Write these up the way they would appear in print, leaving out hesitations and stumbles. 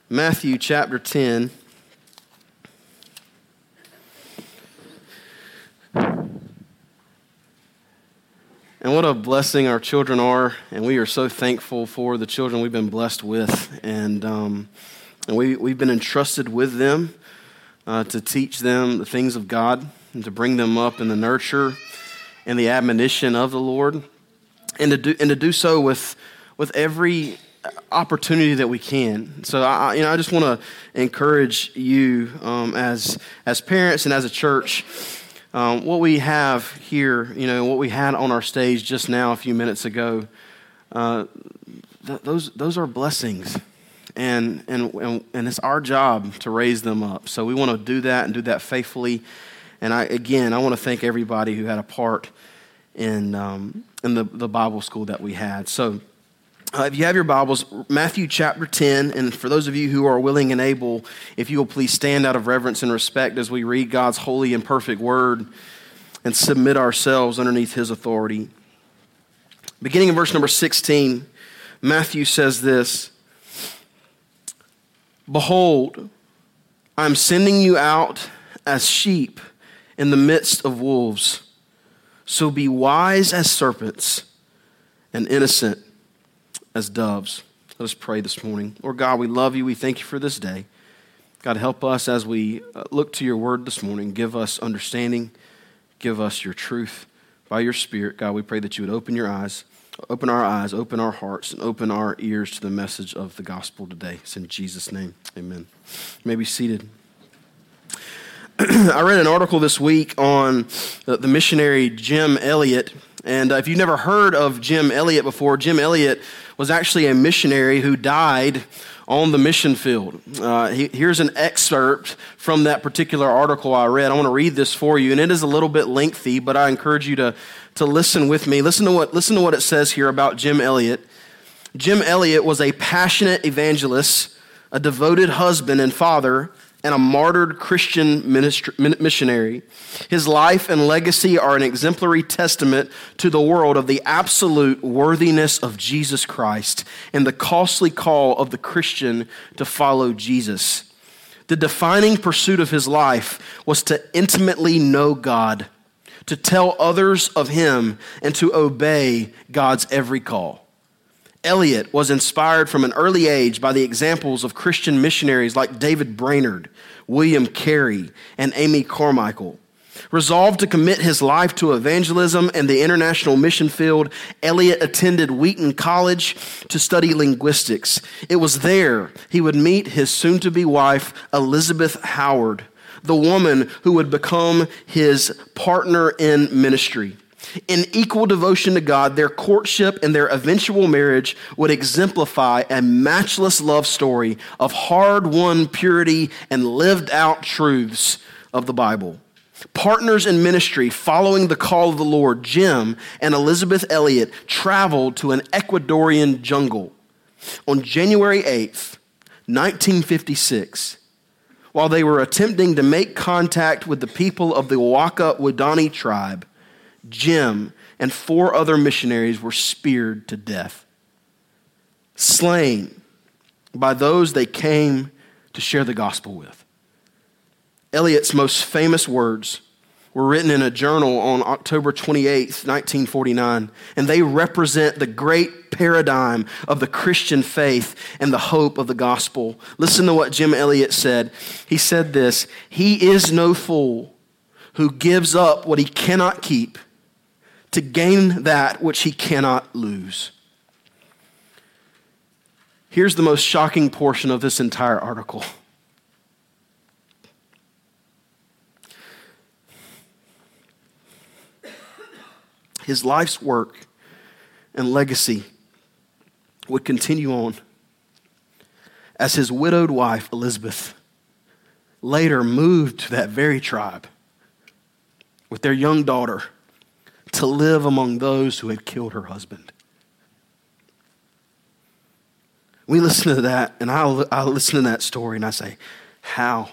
Matthew chapter 10. And what a blessing our children are, and we are so thankful for the children we've been blessed with. And we've been entrusted with them to teach them the things of God and to bring them up in the nurture and the admonition of the Lord, and to do so with every opportunity that we can. So I just want to encourage you as parents and as a church. What we have here, what we had on our stage just now a few minutes ago, those are blessings, and it's our job to raise them up. So we want to do that and do that faithfully. And I want to thank everybody who had a part in the Bible school that we had. So if you have your Bibles, Matthew chapter 10, and for those of you who are willing and able, if you will please stand out of reverence and respect as we read God's holy and perfect word and submit ourselves underneath his authority. Beginning in verse number 16, Matthew says this: "Behold, I am sending you out as sheep in the midst of wolves. So be wise as serpents and innocent as doves." Let us pray this morning. Lord God, we love you. We thank you for this day. God, help us as we look to your word this morning. Give us understanding. Give us your truth by your Spirit. God, we pray that you would open our eyes, open our hearts, and open our ears to the message of the gospel today. It's in Jesus' name, amen. You may be seated. I read an article this week on the missionary Jim Elliot. And if you've never heard of Jim Elliot before, Jim Elliot was actually a missionary who died on the mission field. Here's an excerpt from that particular article I read. I want to read this for you, and it is a little bit lengthy, but I encourage you to listen with me. Listen to what it says here about Jim Elliot. Jim Elliot was a passionate evangelist, a devoted husband and father, and a martyred Christian missionary. His life and legacy are an exemplary testament to the world of the absolute worthiness of Jesus Christ and the costly call of the Christian to follow Jesus. The defining pursuit of his life was to intimately know God, to tell others of him, and to obey God's every call. Elliot was inspired from an early age by the examples of Christian missionaries like David Brainerd, William Carey, and Amy Carmichael. Resolved to commit his life to evangelism and the international mission field, Elliot attended Wheaton College to study linguistics. It was there he would meet his soon-to-be wife, Elizabeth Howard, the woman who would become his partner in ministry. In equal devotion to God, their courtship and their eventual marriage would exemplify a matchless love story of hard-won purity and lived-out truths of the Bible. Partners in ministry, following the call of the Lord, Jim and Elizabeth Elliot traveled to an Ecuadorian jungle. On January 8th, 1956, while they were attempting to make contact with the people of the Waka Wadani tribe, Jim and 4 other missionaries were speared to death, slain by those they came to share the gospel with. Elliot's most famous words were written in a journal on October 28th, 1949, and they represent the great paradigm of the Christian faith and the hope of the gospel. Listen to what Jim Elliot said. He said this: "He is no fool who gives up what he cannot keep to gain that which he cannot lose." Here's the most shocking portion of this entire article. His life's work and legacy would continue on as his widowed wife, Elizabeth, later moved to that very tribe with their young daughter to live among those who had killed her husband. We listen to that, and I listen to that story, and I say, how?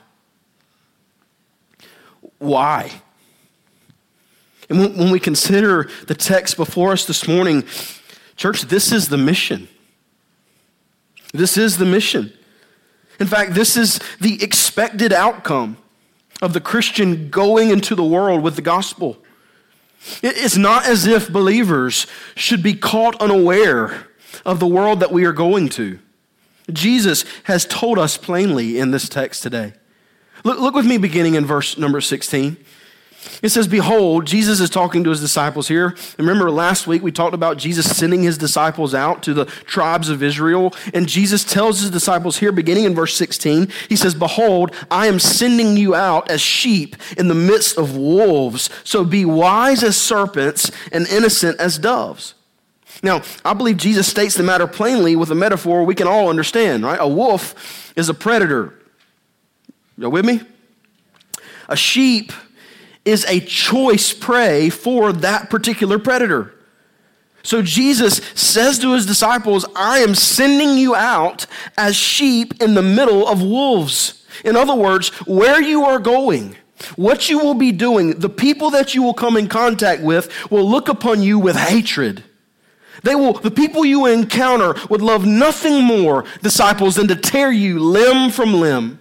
Why? And when we consider the text before us this morning, church, this is the mission. This is the mission. In fact, this is the expected outcome of the Christian going into the world with the gospel. It's not as if believers should be caught unaware of the world that we are going to. Jesus has told us plainly in this text today. Look with me beginning in verse number 16. It says, behold, Jesus is talking to his disciples here. Remember last week we talked about Jesus sending his disciples out to the tribes of Israel. And Jesus tells his disciples here, beginning in verse 16, he says, behold, I am sending you out as sheep in the midst of wolves. So be wise as serpents and innocent as doves. Now, I believe Jesus states the matter plainly with a metaphor we can all understand, right? A wolf is a predator. Y'all with me? A sheep is a choice prey for that particular predator. So Jesus says to his disciples, I am sending you out as sheep in the middle of wolves. In other words, where you are going, what you will be doing, the people that you will come in contact with will look upon you with hatred. The people you encounter would love nothing more, disciples, than to tear you limb from limb.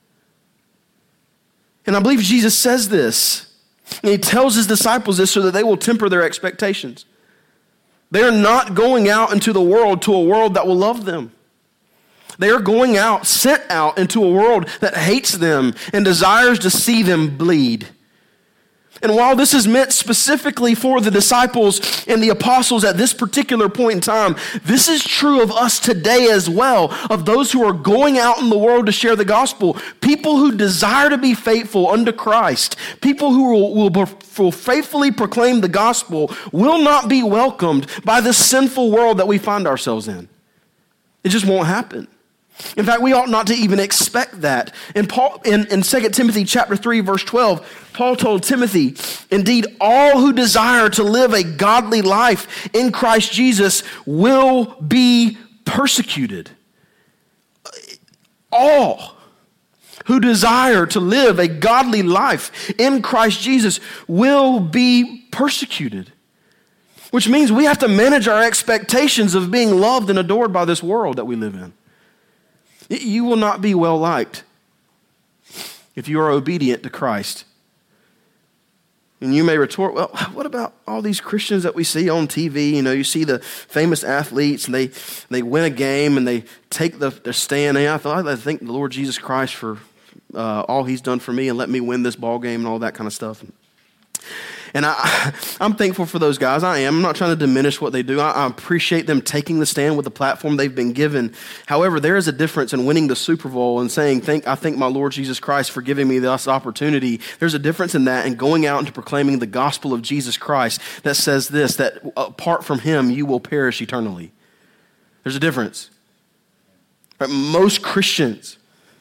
And I believe Jesus says this. And he tells his disciples this so that they will temper their expectations. They are not going out into the world to a world that will love them. They are going out, sent out into a world that hates them and desires to see them bleed. And while this is meant specifically for the disciples and the apostles at this particular point in time, this is true of us today as well, of those who are going out in the world to share the gospel. People who desire to be faithful unto Christ, people who will faithfully proclaim the gospel, will not be welcomed by this sinful world that we find ourselves in. It just won't happen. In fact, we ought not to even expect that. In 2 Timothy chapter 3, verse 12, Paul told Timothy, indeed, all who desire to live a godly life in Christ Jesus will be persecuted. All who desire to live a godly life in Christ Jesus will be persecuted. Which means we have to manage our expectations of being loved and adored by this world that we live in. You will not be well liked if you are obedient to Christ. And you may retort, well, what about all these Christians that we see on TV? You know, you see the famous athletes and they win a game and they take their stand. And I thank the Lord Jesus Christ for all he's done for me and let me win this ball game and all that kind of stuff. And I'm thankful for those guys. I'm not trying to diminish what they do. I appreciate them taking the stand with the platform they've been given. However, there is a difference in winning the Super Bowl and saying, I thank my Lord Jesus Christ for giving me this opportunity. There's a difference in that and going out and proclaiming the gospel of Jesus Christ that says this, that apart from him, you will perish eternally. There's a difference. Right? Most Christians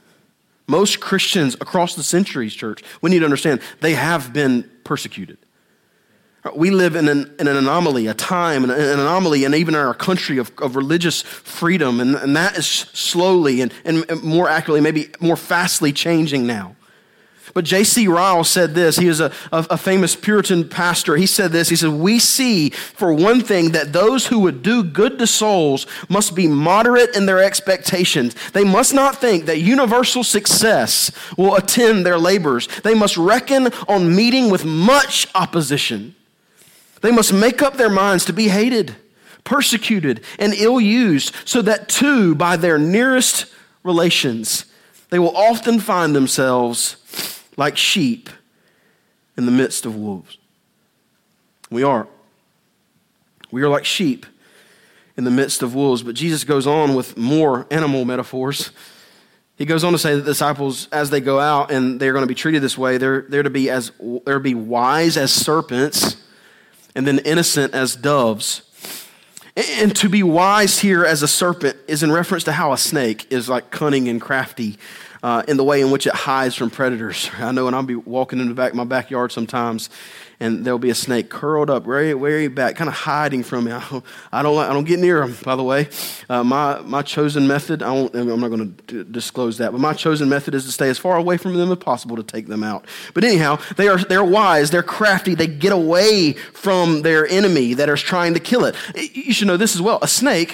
across the centuries, church, we need to understand, they have been persecuted. We live in an anomaly, a time, an anomaly, and even in our country of religious freedom, and that is slowly and more accurately, maybe more fastly changing now. But J.C. Ryle said this. He is a famous Puritan pastor. He said this. He said, we see, for one thing, that those who would do good to souls must be moderate in their expectations. They must not think that universal success will attend their labors. They must reckon on meeting with much opposition. They must make up their minds to be hated, persecuted, and ill-used, so that too, by their nearest relations, they will often find themselves like sheep in the midst of wolves. We are like sheep in the midst of wolves. But Jesus goes on with more animal metaphors. He goes on to say that the disciples, as they go out and they're going to be treated this way, they're to be wise as serpents, and then innocent as doves. And to be wise here as a serpent is in reference to how a snake is like cunning and crafty in the way in which it hides from predators. I know when I'll be walking in my backyard sometimes, and there'll be a snake curled up way back, kind of hiding from me. I don't get near them, by the way. My chosen method, I'm not going to disclose that, but my chosen method is to stay as far away from them as possible to take them out. But anyhow, they're wise, they're crafty, they get away from their enemy that is trying to kill it. You should know this as well. A snake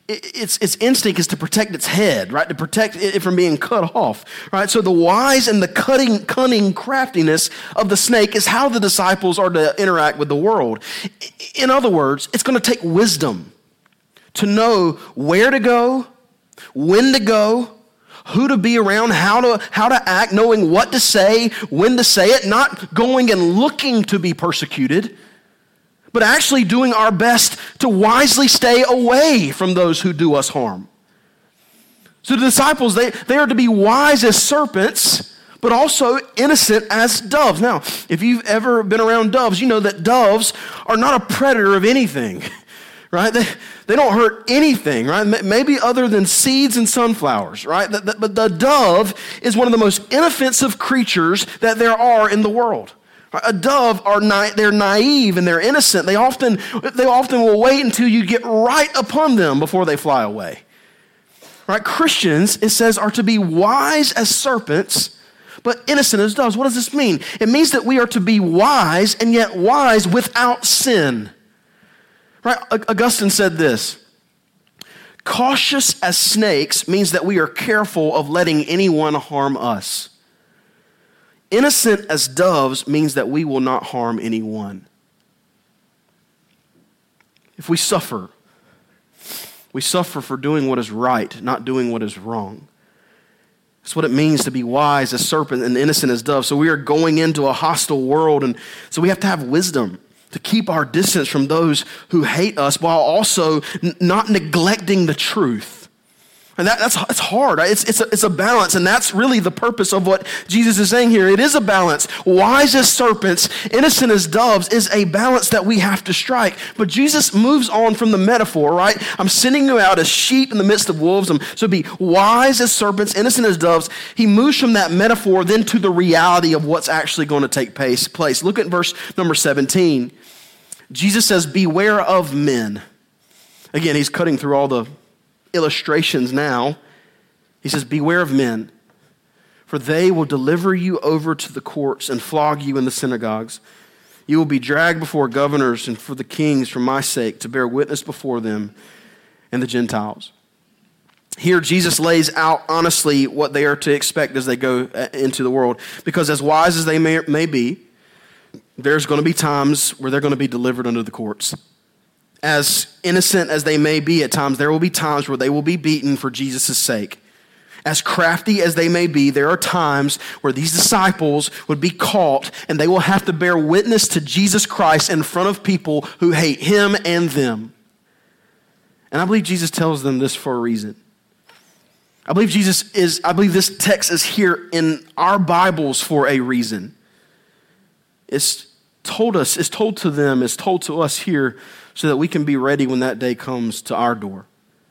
its instinct is to protect its head, right? To protect it from being cut off, right? So the wise and the cunning craftiness of the snake is how the disciples are to interact with the world. In other words, it's going to take wisdom to know where to go, when to go, who to be around, how to act, knowing what to say, when to say it, not going and looking to be persecuted, but actually doing our best to wisely stay away from those who do us harm. So the disciples, they are to be wise as serpents, but also innocent as doves. Now, if you've ever been around doves, you know that doves are not a predator of anything, right? They don't hurt anything, right? Maybe other than seeds and sunflowers, right? But the dove is one of the most inoffensive creatures that there are in the world. A dove they're naive and they're innocent. They often will wait until you get right upon them before they fly away. Right? Christians, it says, are to be wise as serpents, but innocent as doves. What does this mean? It means that we are to be wise and yet wise without sin. Right? Augustine said this: cautious as snakes means that we are careful of letting anyone harm us. Innocent as doves means that we will not harm anyone. If we suffer for doing what is right, not doing what is wrong. That's what it means to be wise as serpent and innocent as doves. So we are going into a hostile world, and so we have to have wisdom to keep our distance from those who hate us while also not neglecting the truth. And it's hard, right? It's a balance, and that's really the purpose of what Jesus is saying here. It is a balance. Wise as serpents, innocent as doves is a balance that we have to strike. But Jesus moves on from the metaphor, right? I'm sending you out as sheep in the midst of wolves. So be wise as serpents, innocent as doves. He moves from that metaphor then to the reality of what's actually going to take place. Look at verse number 17. Jesus says, beware of men. Again, he's cutting through all the illustrations now. He says, beware of men, for they will deliver you over to the courts and flog you in the synagogues. You will be dragged before governors and for the kings for my sake, to bear witness before them and the Gentiles. Here, Jesus lays out honestly what they are to expect as they go into the world, because as wise as they may be, there's going to be times where they're going to be delivered under the courts. As innocent as they may be at times, there will be times where they will be beaten for Jesus' sake. As crafty as they may be, there are times where these disciples would be caught and they will have to bear witness to Jesus Christ in front of people who hate him and them. And I believe Jesus tells them this for a reason. I believe this text is here in our Bibles for a reason. It's told to them, it's told to us here so that we can be ready when that day comes to our door.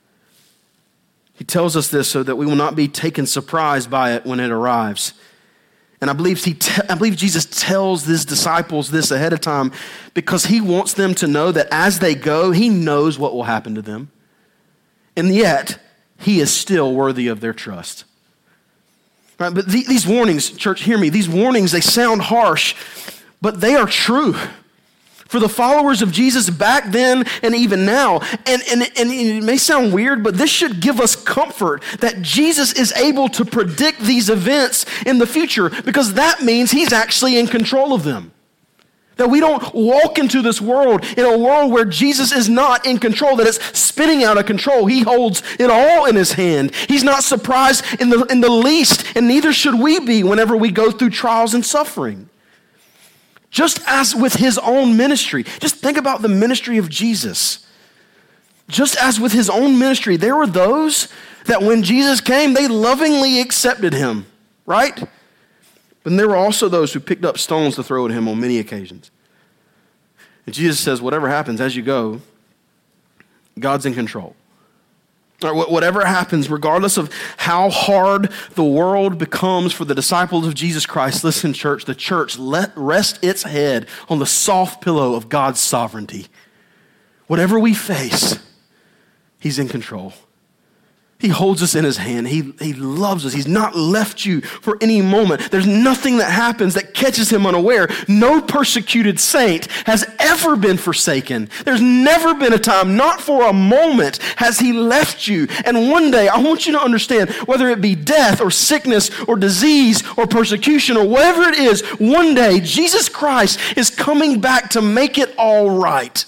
He tells us this so that we will not be taken surprised by it when it arrives. And I believe Jesus tells his disciples this ahead of time because he wants them to know that as they go, he knows what will happen to them. And yet, he is still worthy of their trust. Right? But these warnings, church, hear me, these warnings, they sound harsh, but they are true for the followers of Jesus back then and even now. And it may sound weird, but this should give us comfort that Jesus is able to predict these events in the future, because that means he's actually in control of them. That we don't walk into this world in a world where Jesus is not in control, that it's spinning out of control. He holds it all in his hand. He's not surprised in the least, and neither should we be whenever we go through trials and suffering. Just as with his own ministry. Just think about the ministry of Jesus. Just as with his own ministry, there were those that when Jesus came, they lovingly accepted him, right? But there were also those who picked up stones to throw at him on many occasions. And Jesus says, whatever happens as you go, God's in control. Or whatever happens, regardless of how hard the world becomes for the disciples of Jesus Christ, listen, church, the church let rest its head on the soft pillow of God's sovereignty. Whatever we face, he's in control. He holds us in his hand. He loves us. He's not left you for any moment. There's nothing that happens that catches him unaware. No persecuted saint has ever been forsaken. There's never been a time, not for a moment, has he left you. And one day, I want you to understand, whether it be death or sickness or disease or persecution or whatever it is, one day, Jesus Christ is coming back to make it all right.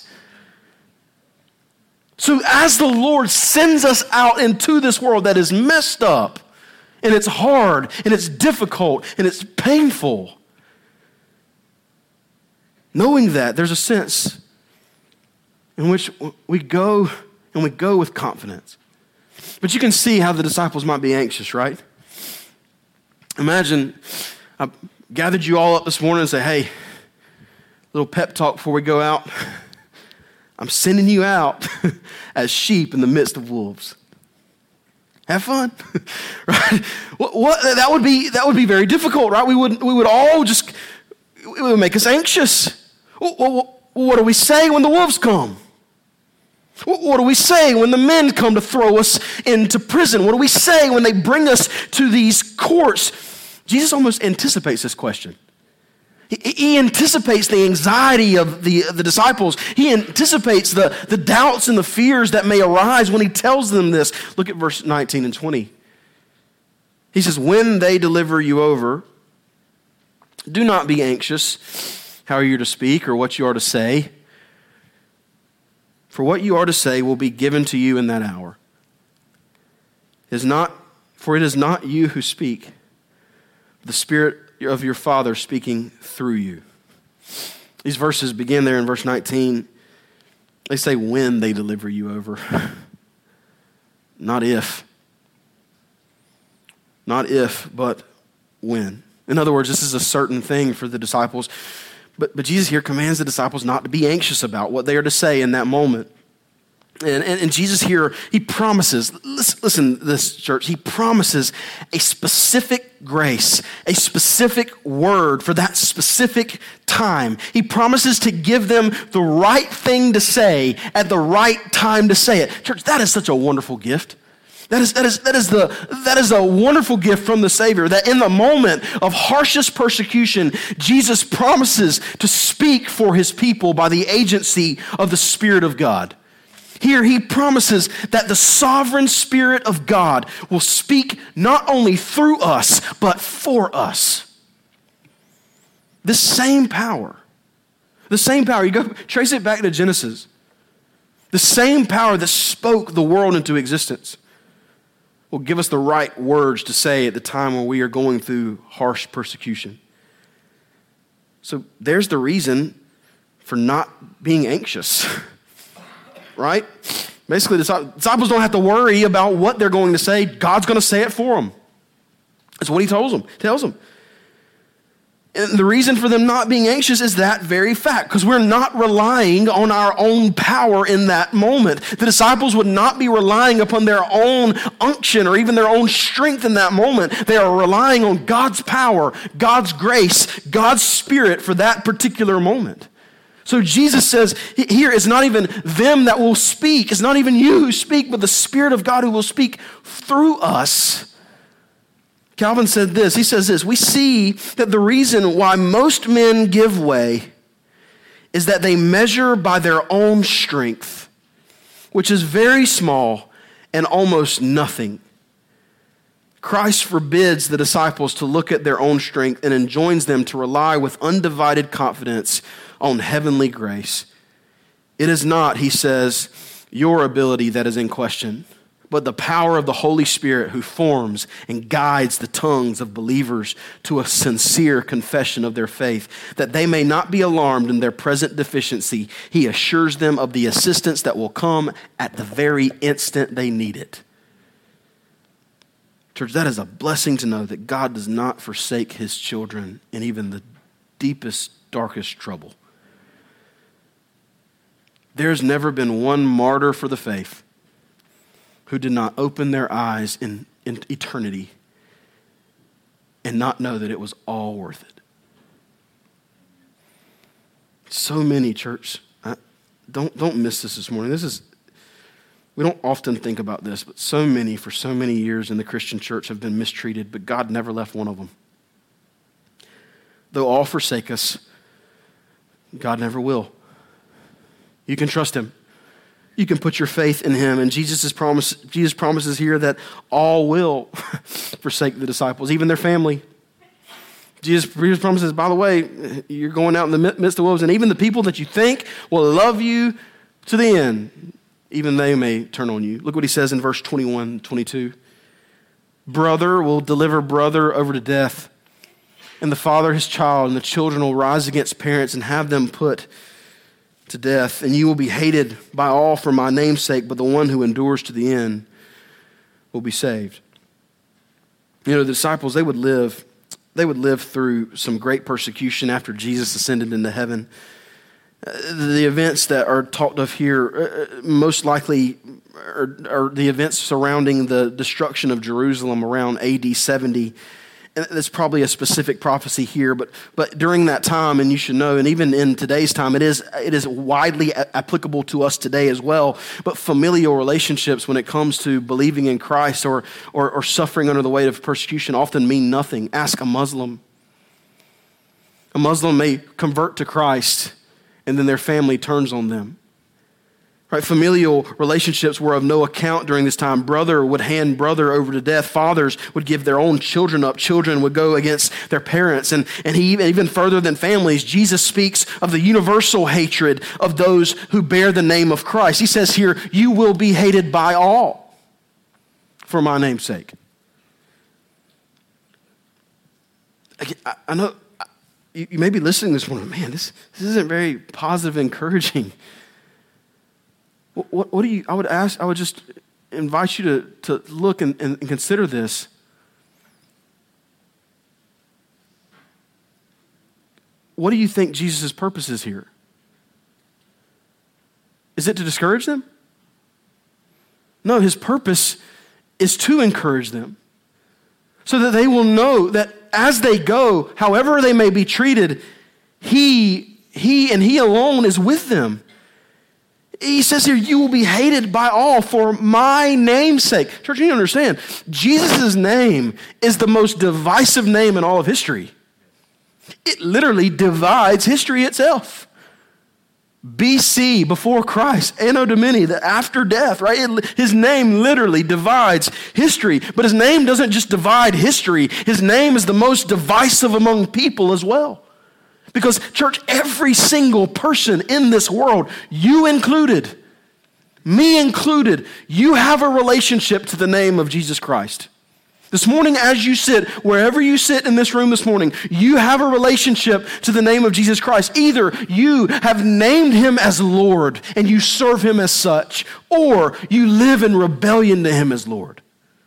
So as the Lord sends us out into this world that is messed up, and it's hard, and it's difficult, and it's painful, knowing that, there's a sense in which we go, and we go with confidence. But you can see how the disciples might be anxious, right? Imagine I gathered you all up this morning and say, hey, little pep talk before we go out. I'm sending you out as sheep in the midst of wolves. Have fun, right? That would be very difficult, right? We would all just, it would make us anxious. What do we say when the wolves come? What do we say when the men come to throw us into prison? What do we say when they bring us to these courts? Jesus almost anticipates this question. He anticipates the anxiety of the disciples. He anticipates the doubts and the fears that may arise when he tells them this. Look at verse 19 and 20. He says, when they deliver you over, do not be anxious how you are to speak or what you are to say. For what you are to say will be given to you in that hour. For it is not you who speak, the Spirit of your Father speaking through you. These verses begin there in verse 19. They say when they deliver you over, not if. Not if, but when. In other words, this is a certain thing for the disciples. But Jesus here commands the disciples not to be anxious about what they are to say in that moment. And Jesus here, he promises, listen to this, church, he promises a specific grace, a specific word for that specific time. He promises to give them the right thing to say at the right time to say it. Church, that is such a wonderful gift. That is a wonderful gift from the Savior, that in the moment of harshest persecution, Jesus promises to speak for his people by the agency of the Spirit of God. Here he promises that the sovereign Spirit of God will speak not only through us, but for us. The same power, you go trace it back to Genesis. The same power that spoke the world into existence will give us the right words to say at the time when we are going through harsh persecution. So there's the reason for not being anxious. Right? Basically, the disciples don't have to worry about what they're going to say. God's going to say it for them. That's what he tells them. And the reason for them not being anxious is that very fact, because we're not relying on our own power in that moment. The disciples would not be relying upon their own unction or even their own strength in that moment. They are relying on God's power, God's grace, God's Spirit for that particular moment. So Jesus says here, it's not even them that will speak. It's not even you who speak, but the Spirit of God who will speak through us. Calvin said this. He says this. We see that the reason why most men give way is that they measure by their own strength, which is very small and almost nothing. Christ forbids the disciples to look at their own strength and enjoins them to rely with undivided confidence on heavenly grace. It is not, he says, your ability that is in question, but the power of the Holy Spirit who forms and guides the tongues of believers to a sincere confession of their faith, that they may not be alarmed in their present deficiency. He assures them of the assistance that will come at the very instant they need it. Church, that is a blessing to know that God does not forsake his children in even the deepest, darkest trouble. There's never been one martyr for the faith who did not open their eyes in eternity and not know that it was all worth it. So many, church, don't miss this morning. We don't often think about this, but so many, for so many years in the Christian church have been mistreated, but God never left one of them. Though all forsake us, God never will. You can trust him. You can put your faith in him. And Jesus promises here that all will forsake the disciples, even their family. Jesus promises, by the way, you're going out in the midst of wolves, and even the people that you think will love you to the end, even they may turn on you. Look what he says in verse 21, 22. Brother will deliver brother over to death, and the father his child, and the children will rise against parents and have them put to death. And you will be hated by all for my name's sake, but the one who endures to the end will be saved. You know, the disciples, they would live through some great persecution after Jesus ascended into heaven. The events that are talked of here most likely are the events surrounding the destruction of Jerusalem around AD 70. And that's probably a specific prophecy here, but during that time, and you should know, and even in today's time, it is widely applicable to us today as well. But familial relationships, when it comes to believing in Christ or suffering under the weight of persecution, often mean nothing. Ask a Muslim. A Muslim may convert to Christ, and then their family turns on them. Right? Familial relationships were of no account during this time. Brother would hand brother over to death. Fathers would give their own children up. Children would go against their parents. And even further than families, Jesus speaks of the universal hatred of those who bear the name of Christ. He says here, you will be hated by all for my name's sake. I know you may be listening this morning, man, this isn't very positive, encouraging. What do you, I would just invite you to look and consider this. What do you think Jesus' purpose is here? Is it to discourage them? No, his purpose is to encourage them so that they will know that as they go, however they may be treated, he and he alone is with them. He says here, you will be hated by all for my name's sake. Church, you need to understand, Jesus' name is the most divisive name in all of history. It literally divides history itself. BC, before Christ, Anno Domini, the after death, right? His name literally divides history. But his name doesn't just divide history. His name is the most divisive among people as well. Because, church, every single person in this world, you included, me included, you have a relationship to the name of Jesus Christ. This morning, as you sit, wherever you sit in this room this morning, you have a relationship to the name of Jesus Christ. Either you have named him as Lord and you serve him as such, or you live in rebellion to him as Lord.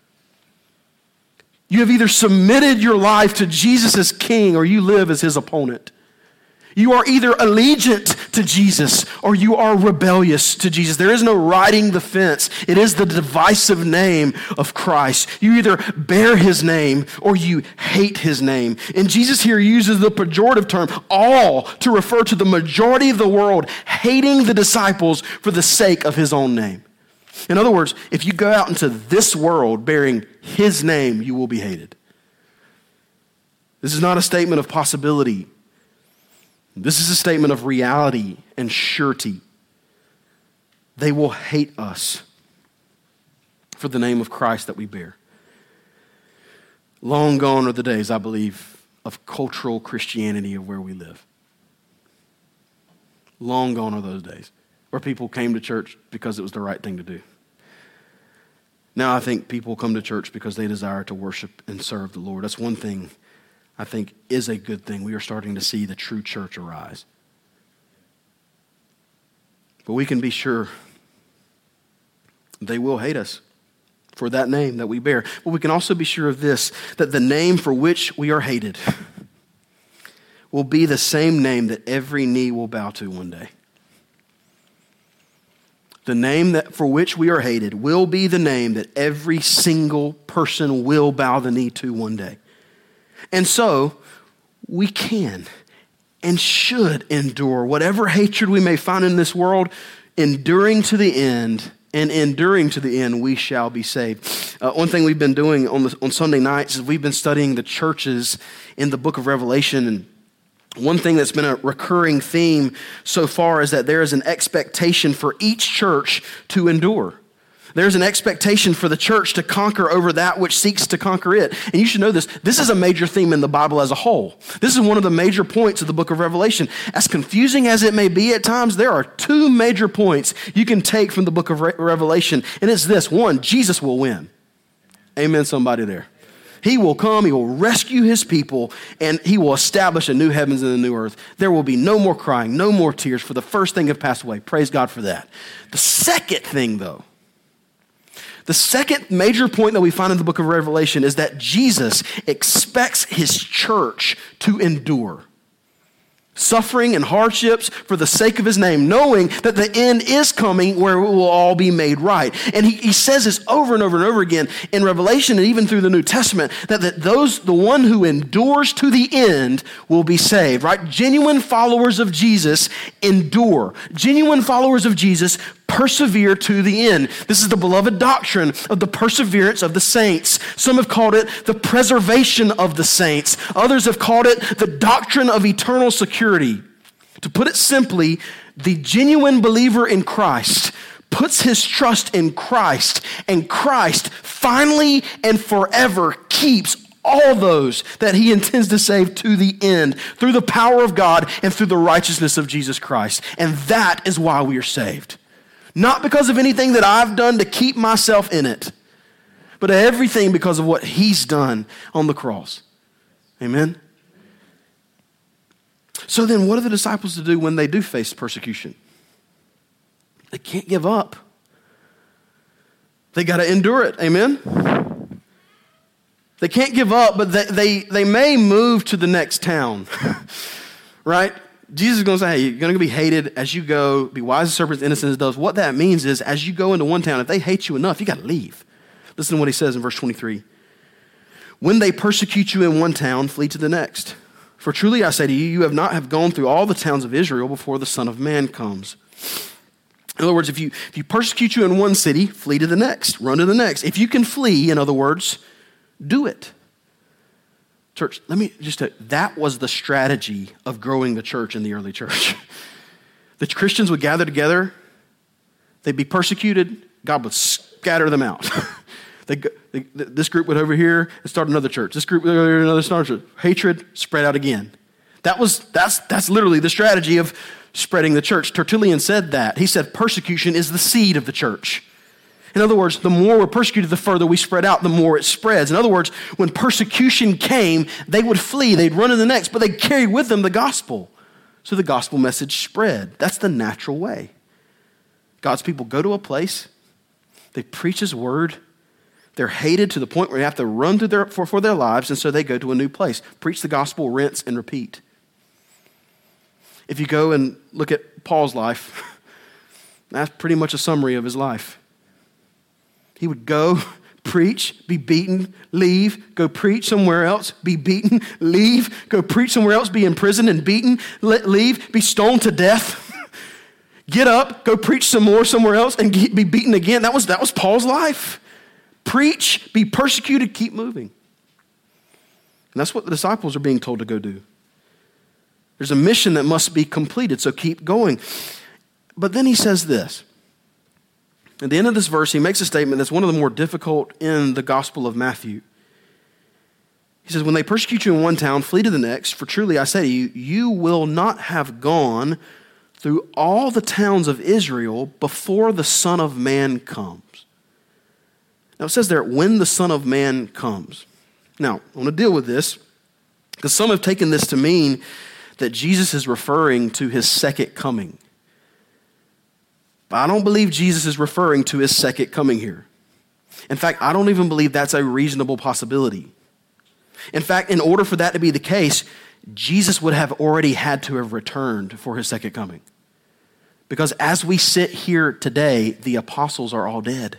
You have either submitted your life to Jesus as King or you live as his opponent. You are either allegiant to Jesus or you are rebellious to Jesus. There is no riding the fence. It is the divisive name of Christ. You either bear his name or you hate his name. And Jesus here uses the pejorative term all to refer to the majority of the world hating the disciples for the sake of his own name. In other words, if you go out into this world bearing his name, you will be hated. This is not a statement of possibility. This is a statement of reality and surety. They will hate us for the name of Christ that we bear. Long gone are the days, I believe, of cultural Christianity of where we live. Long gone are those days where people came to church because it was the right thing to do. Now I think people come to church because they desire to worship and serve the Lord. That's one thing I think is a good thing. We are starting to see the true church arise. But we can be sure they will hate us for that name that we bear. But we can also be sure of this, that the name for which we are hated will be the same name that every knee will bow to one day. The name that for which we are hated will be the name that every single person will bow the knee to one day. And so, we can and should endure whatever hatred we may find in this world, enduring to the end and enduring to the end, we shall be saved. One thing we've been doing on Sunday nights is we've been studying the churches in the book of Revelation. And one thing that's been a recurring theme so far is that there is an expectation for each church to endure. There's an expectation for the church to conquer over that which seeks to conquer it. And you should know this. This is a major theme in the Bible as a whole. This is one of the major points of the book of Revelation. As confusing as it may be at times, there are two major points you can take from the book of Revelation. And it's this. One, Jesus will win. Amen, somebody there. He will come, he will rescue his people, and he will establish a new heavens and a new earth. There will be no more crying, no more tears, for the first thing have passed away. Praise God for that. The second thing, though, the second major point that we find in the book of Revelation is that Jesus expects his church to endure suffering and hardships for the sake of his name, knowing that the end is coming where it will all be made right. And he says this over and over and over again in Revelation and even through the New Testament, that the one who endures to the end will be saved, right? Genuine followers of Jesus endure. Genuine followers of Jesus persevere to the end. This is the beloved doctrine of the perseverance of the saints. Some have called it the preservation of the saints. Others have called it the doctrine of eternal security. To put it simply, the genuine believer in Christ puts his trust in Christ, and Christ finally and forever keeps all those that he intends to save to the end through the power of God and through the righteousness of Jesus Christ. And that is why we are saved. Not because of anything that I've done to keep myself in it, but everything because of what he's done on the cross. Amen? So then what are the disciples to do when they do face persecution? They can't give up. They got to endure it. Amen? They can't give up, but they may move to the next town. Right? Jesus is going to say, hey, you're going to be hated as you go. Be wise as serpents, innocent as doves. What that means is as you go into one town, if they hate you enough, you got to leave. Listen to what he says in verse 23. When they persecute you in one town, flee to the next. For truly I say to you, you have gone through all the towns of Israel before the Son of Man comes. In other words, if you persecute you in one city, flee to the next, run to the next. If you can flee, in other words, do it. Church, that was the strategy of growing the church in the early church. The Christians would gather together, they'd be persecuted, God would scatter them out. This group would over here and start another church. This group would over here and another start church. Hatred spread out again. That's literally the strategy of spreading the church. Tertullian said that. He said persecution is the seed of the church. In other words, the more we're persecuted, the further we spread out, the more it spreads. In other words, when persecution came, they would flee, they'd run to the next, but they'd carry with them the gospel. So the gospel message spread. That's the natural way. God's people go to a place, they preach his word, they're hated to the point where they have to run for their lives, and so they go to a new place. Preach the gospel, rinse, and repeat. If you go and look at Paul's life, that's pretty much a summary of his life. He would go, preach, be beaten, leave, go preach somewhere else, be beaten, leave, go preach somewhere else, be in prison and beaten, leave, be stoned to death, get up, go preach some more somewhere else, and be beaten again. That was Paul's life. Preach, be persecuted, keep moving. And that's what the disciples are being told to go do. There's a mission that must be completed, so keep going. But then he says this. At the end of this verse, he makes a statement that's one of the more difficult in the Gospel of Matthew. He says, when they persecute you in one town, flee to the next, for truly I say to you, you will not have gone through all the towns of Israel before the Son of Man comes. Now it says there, when the Son of Man comes. Now, I want to deal with this, because some have taken this to mean that Jesus is referring to his second coming. I don't believe Jesus is referring to his second coming here. In fact, I don't even believe that's a reasonable possibility. In fact, in order for that to be the case, Jesus would have already had to have returned for his second coming. Because as we sit here today, the apostles are all dead.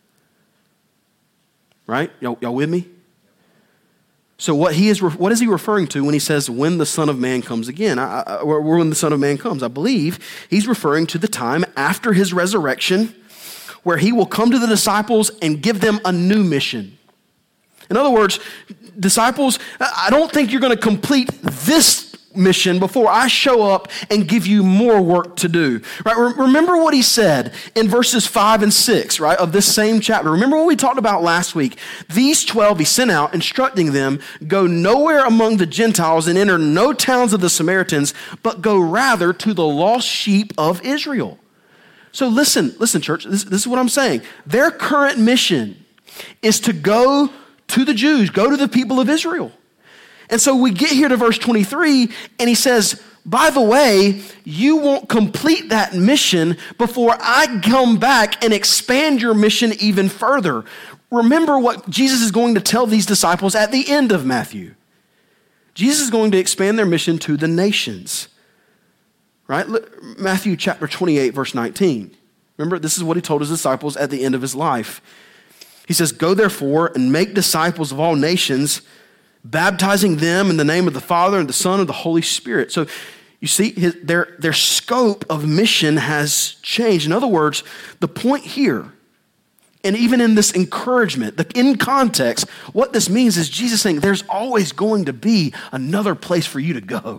Right? Y'all with me? So what is he referring to when he says, when the Son of Man comes again? Or when the Son of Man comes? I believe he's referring to the time after his resurrection where he will come to the disciples and give them a new mission. In other words, disciples, I don't think you're going to complete this mission before I show up and give you more work to do. Right? Remember what he said in verses 5 and 6, right, of this same chapter. Remember what we talked about last week. These 12 he sent out, instructing them, go nowhere among the Gentiles and enter no towns of the Samaritans, but go rather to the lost sheep of Israel. So listen, church, this is what I'm saying. Their current mission is to go to the Jews, go to the people of Israel. And so we get here to verse 23, and he says, by the way, you won't complete that mission before I come back and expand your mission even further. Remember what Jesus is going to tell these disciples at the end of Matthew. Jesus is going to expand their mission to the nations. Right? Matthew chapter 28, verse 19. Remember, this is what he told his disciples at the end of his life. He says, go therefore and make disciples of all nations, baptizing them in the name of the Father and the Son and the Holy Spirit. So you see, their scope of mission has changed. In other words, the point here, and even in this encouragement, in context, what this means is Jesus saying there's always going to be another place for you to go.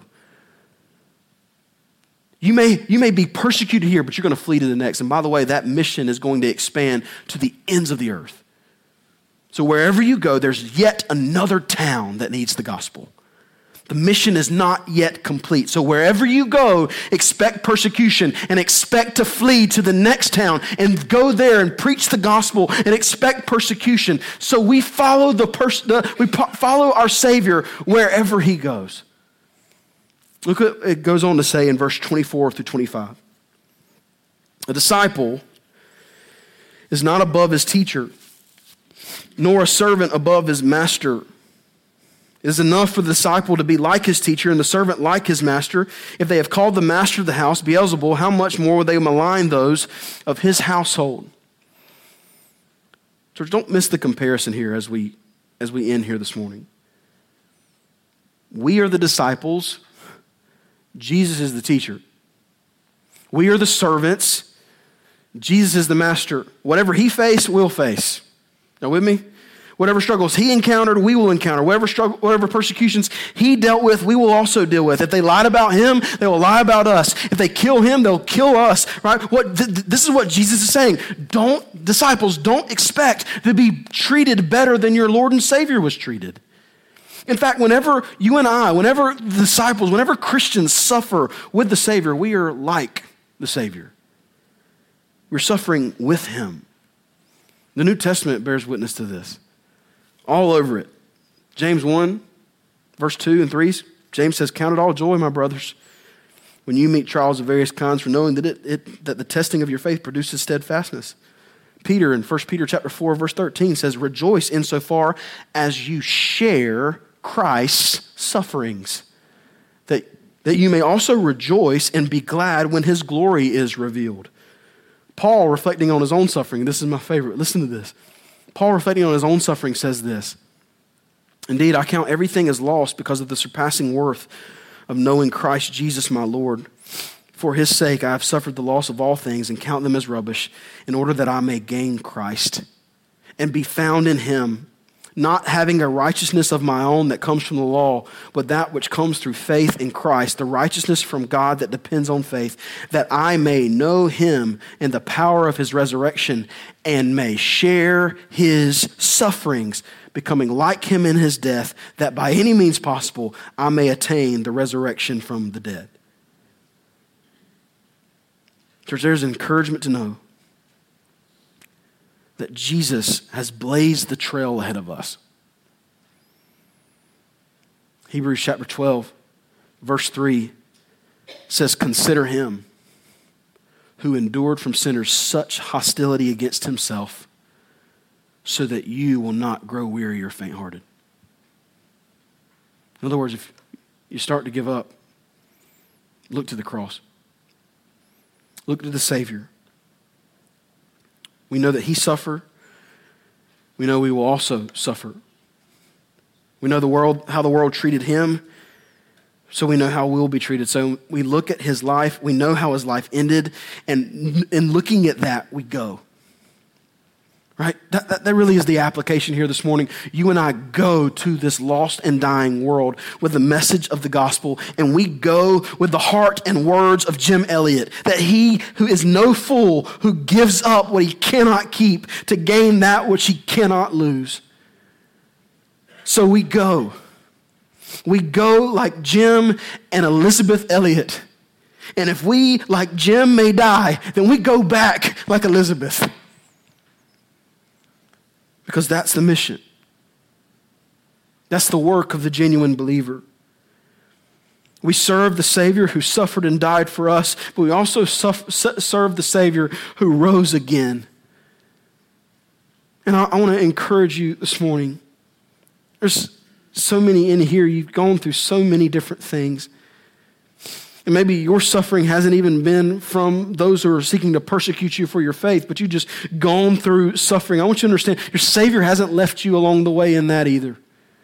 You may be persecuted here, but you're going to flee to the next. And by the way, that mission is going to expand to the ends of the earth. So wherever you go, there's yet another town that needs the gospel. The mission is not yet complete. So wherever you go, expect persecution and expect to flee to the next town and go there and preach the gospel and expect persecution. So we follow follow our Savior wherever he goes. Look what it goes on to say in verse 24 through 25. A disciple is not above his teacher, nor a servant above his master. It is enough for the disciple to be like his teacher and the servant like his master. If they have called the master of the house Beelzebul, how much more will they malign those of his household? Church, don't miss the comparison here as we end here this morning. We are the disciples. Jesus is the teacher. We are the servants. Jesus is the master. Whatever he faced, we'll face. Now with me? Whatever struggles he encountered, we will encounter. Whatever persecutions he dealt with, we will also deal with. If they lied about him, they will lie about us. If they kill him, they'll kill us. Right? This is what Jesus is saying. Disciples, don't expect to be treated better than your Lord and Savior was treated. In fact, whenever you and I, whenever disciples, whenever Christians suffer with the Savior, we are like the Savior. We're suffering with him. The New Testament bears witness to this. All over it. James 1, verse 2 and 3, James says, count it all joy, my brothers, when you meet trials of various kinds, for knowing that the testing of your faith produces steadfastness. Peter in 1 Peter chapter 4, verse 13 says, rejoice insofar as you share Christ's sufferings, that you may also rejoice and be glad when his glory is revealed. Paul, reflecting on his own suffering, this is my favorite, listen to this. Paul, reflecting on his own suffering, says this, indeed, I count everything as lost because of the surpassing worth of knowing Christ Jesus my Lord. For his sake I have suffered the loss of all things and count them as rubbish, in order that I may gain Christ and be found in him, not having a righteousness of my own that comes from the law, but that which comes through faith in Christ, the righteousness from God that depends on faith, that I may know him and the power of his resurrection and may share his sufferings, becoming like him in his death, that by any means possible I may attain the resurrection from the dead. Church, there's encouragement to know that Jesus has blazed the trail ahead of us. Hebrews chapter 12, verse 3 says, consider him who endured from sinners such hostility against himself, so that you will not grow weary or faint-hearted. In other words, if you start to give up, look to the cross. Look to the Savior. We know that he suffered. We know we will also suffer. We know how the world treated him, so we know how we'll be treated. So we look at his life, we know how his life ended, and in looking at that, we go. Right? That really is the application here this morning. You and I go to this lost and dying world with the message of the gospel, and we go with the heart and words of Jim Elliot, that he who is no fool, who gives up what he cannot keep to gain that which he cannot lose. So we go. We go like Jim and Elizabeth Elliot. And if we, like Jim, may die, then we go back like Elizabeth. Because that's the mission. That's the work of the genuine believer. We serve the Savior who suffered and died for us, but we also serve the Savior who rose again. And I want to encourage you this morning. There's so many in here. You've gone through so many different things. And maybe your suffering hasn't even been from those who are seeking to persecute you for your faith, but you've just gone through suffering. I want you to understand, your Savior hasn't left you along the way in that either.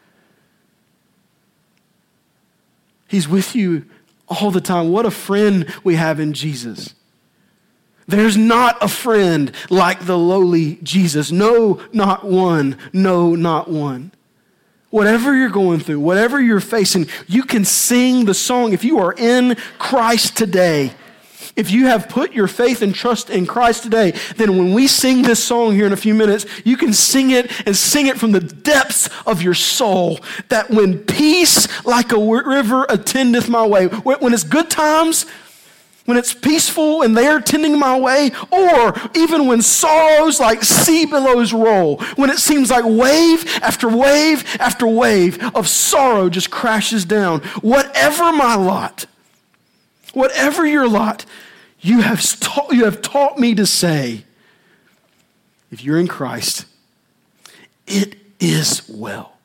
He's with you all the time. What a friend we have in Jesus. There's not a friend like the lowly Jesus. No, not one. No, not one. Whatever you're going through, whatever you're facing, you can sing the song. If you are in Christ today, if you have put your faith and trust in Christ today, then when we sing this song here in a few minutes, you can sing it and sing it from the depths of your soul. That when peace like a river attendeth my way, when it's good times, when it's peaceful and they're tending my way, or even when sorrows like sea billows roll, when it seems like wave after wave after wave of sorrow just crashes down. Whatever my lot, whatever your lot, you have taught me to say, if you're in Christ, it is well.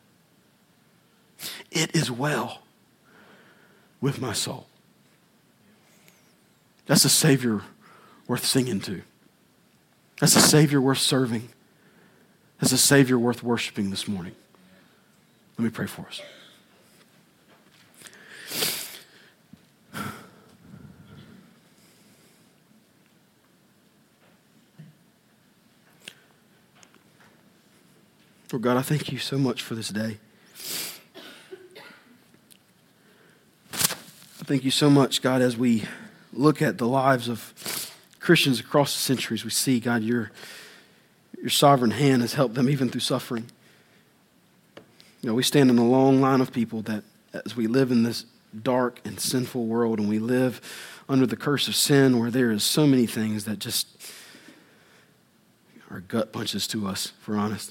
It is well with my soul. That's a Savior worth singing to. That's a Savior worth serving. That's a Savior worth worshiping this morning. Let me pray for us. Lord God, I thank you so much for this day. I thank you so much, God, as we look at the lives of Christians across the centuries, we see, God, your sovereign hand has helped them even through suffering. You know, we stand in a long line of people that as we live in this dark and sinful world and we live under the curse of sin where there is so many things that just are gut punches to us, if we're honest.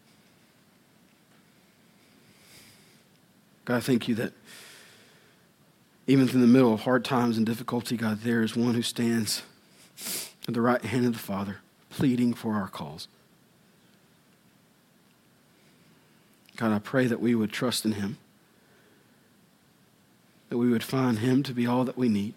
God, I thank you that even in the middle of hard times and difficulty, God, there is one who stands at the right hand of the Father, pleading for our cause. God, I pray that we would trust in him, that we would find him to be all that we need.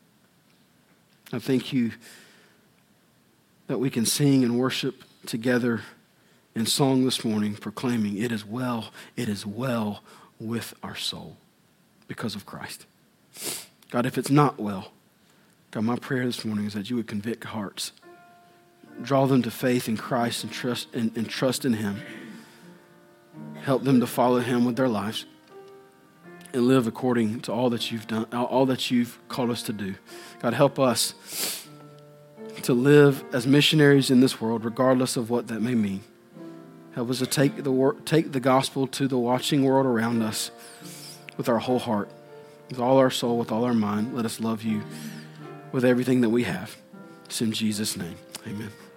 I thank you that we can sing and worship together in song this morning, proclaiming it is well with our soul because of Christ. God, if it's not well, God, my prayer this morning is that you would convict hearts, draw them to faith in Christ and trust in him. Help them to follow him with their lives and live according to all that you've done, all that you've called us to do. God, help us to live as missionaries in this world, regardless of what that may mean. Help us to take the gospel to the watching world around us with our whole heart, with all our soul, with all our mind. Let us love you with everything that we have. It's in Jesus' name. Amen.